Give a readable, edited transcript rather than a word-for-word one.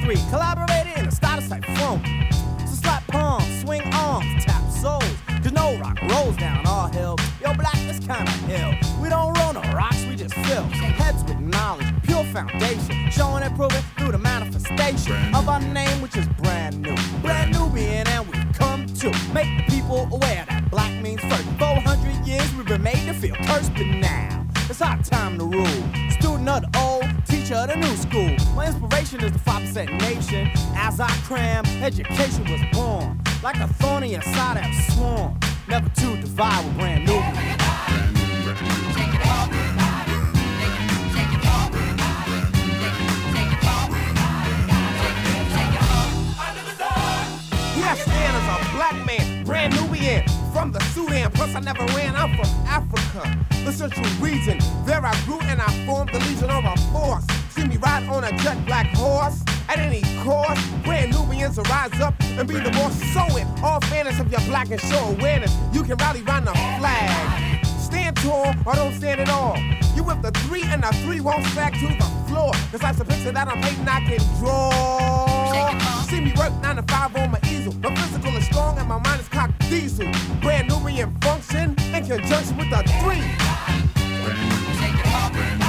three collaborated in a style that's like funky. So slap palms, swing arms, tap souls, cause no rock rolls down our hill. Yo, black, this kind of hill. We don't roll no rocks, we just fill heads with knowledge, pure foundation, showing and proving through the manifestation of our name, which is brand new. Brand Nubian, and we come to make the people aware that black means first. 400 years we've been made to feel cursed, but now it's our time to rule. Student of the old, teacher of the new school. My inspiration is the 5% nation. As I cram, education was born. Like a thorn in your side I've sworn never to divide with brand new. Here I stand as a black man, brand Nubian, from the Sudan, plus I never ran, I'm from Africa, the central region. There I grew and I formed the Legion of our force. See me ride on a jet black horse, at any cost, brand Nubians will rise up and be the boss. So in all fairness of your black and show awareness, you can rally round the flag. Stand tall or don't stand at all. You with the three and the three won't sag to the floor. Cause that's a picture that I'm hating I can draw. See me work 9 to 5 on my easel. My physical is strong and my mind is cocked diesel. Brand Nubian function in conjunction with the three.